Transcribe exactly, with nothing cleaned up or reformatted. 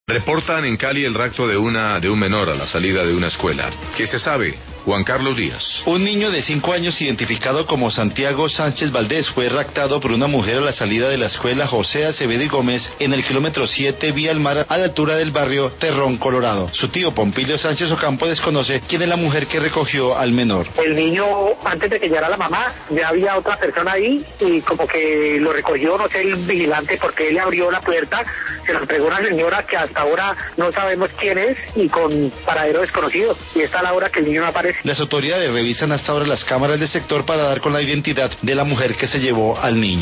Reportan en Cali el rapto de una de un menor a la salida de una escuela. ¿Qué se sabe? Juan Carlos Díaz. Un niño de cinco años identificado como Santiago Sánchez Valdés fue raptado por una mujer a la salida de la escuela José Acevedo y Gómez en el kilómetro siete vía al mar a la altura del barrio Terrón, Colorado. Su tío Pompilio Sánchez Ocampo desconoce quién es la mujer que recogió al menor. El niño, antes de que llegara la mamá, ya había otra persona ahí y como que lo recogió, no sé, el vigilante, porque él le abrió la puerta, se lo entregó a una señora que hasta ahora no sabemos quién es y con paradero desconocido. Y está a la hora que el niño no aparece. Las autoridades revisan hasta ahora las cámaras del sector para dar con la identidad de la mujer que se llevó al niño.